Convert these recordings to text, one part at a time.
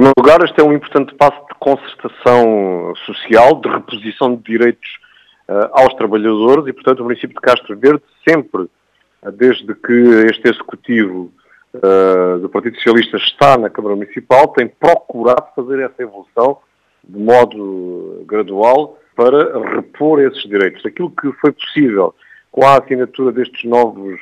primeiro lugar, este é um importante passo de concertação social, de reposição de direitos aos trabalhadores e, portanto, o município de Castro Verde sempre, desde que este executivo do Partido Socialista está na Câmara Municipal, tem procurado fazer essa evolução de modo gradual para repor esses direitos. Aquilo que foi possível com a assinatura destes novos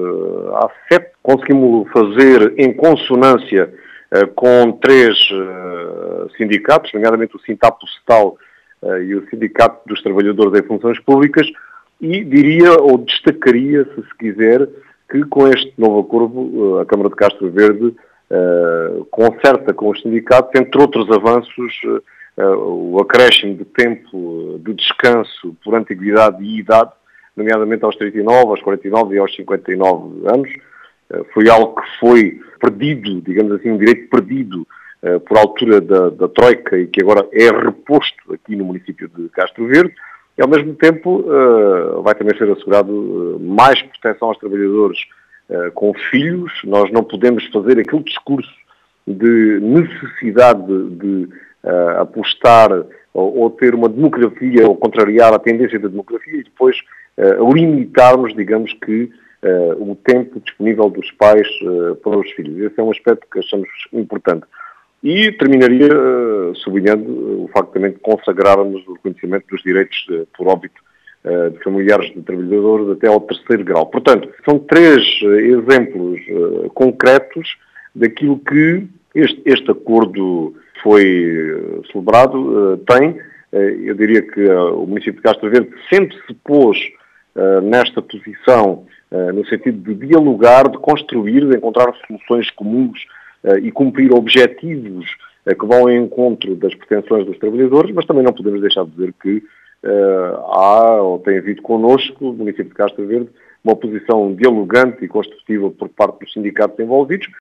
A7, conseguimos fazer em consonância com 3 sindicatos, nomeadamente o Sintapo-Setal e o Sindicato dos Trabalhadores em Funções Públicas, e diria, ou destacaria, se quiser, que com este novo acordo a Câmara de Castro Verde concerta com os sindicatos, entre outros avanços, o acréscimo de tempo de descanso por antiguidade e idade, nomeadamente aos 39, aos 49 e aos 59 anos. Foi algo que foi perdido, digamos assim, um direito perdido por altura da Troika e que agora é reposto aqui no município de Castro Verde. E, ao mesmo tempo, vai também ser assegurado mais proteção aos trabalhadores com filhos. Nós não podemos fazer aquele discurso de necessidade de apostar ou ter uma demografia ou contrariar a tendência da demografia e depois limitarmos, digamos que, o tempo disponível dos pais para os filhos. Esse é um aspecto que achamos importante. E terminaria sublinhando o facto também de consagrarmos o reconhecimento dos direitos por óbito de familiares de trabalhadores até ao 3º grau. Portanto, são 3 exemplos concretos daquilo que este acordo foi celebrado, tem. Eu diria que o município de Castro Verde sempre se pôs nesta posição no sentido de dialogar, de construir, de encontrar soluções comuns e cumprir objetivos que vão ao encontro das pretensões dos trabalhadores, mas também não podemos deixar de dizer que há, ou tem havido connosco, no município de Castro Verde, uma posição dialogante e construtiva por parte dos sindicatos envolvidos,